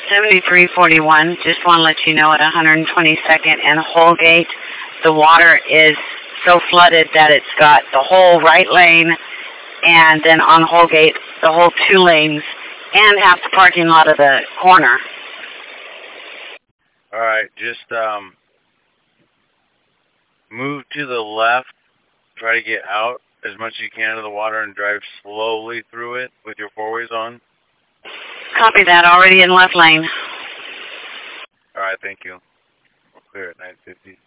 7341, just want to let you know at 122nd and Holgate, the water is so flooded that it's got the whole right lane, and then on Holgate, the whole 2 lanes, and half the parking lot of the corner. All right, just move to the left, try to get out as much as you can of the water and drive slowly through it with your 4-ways on. Copy that, already in left lane. All right, thank you. We're clear at 950.